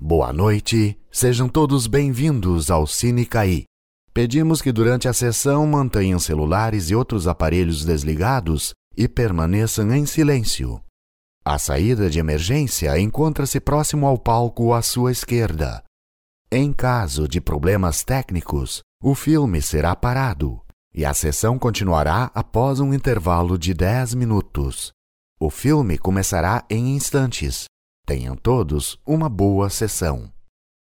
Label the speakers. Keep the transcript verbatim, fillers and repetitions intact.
Speaker 1: Boa noite, sejam todos bem-vindos ao Cine Caí. Pedimos que durante a sessão mantenham celulares e outros aparelhos desligados e permaneçam em silêncio. A saída de emergência encontra-se próximo ao palco à sua esquerda. Em caso de problemas técnicos, o filme será parado e a sessão continuará após um intervalo de dez minutos. O filme começará em instantes. Tenham todos uma boa sessão.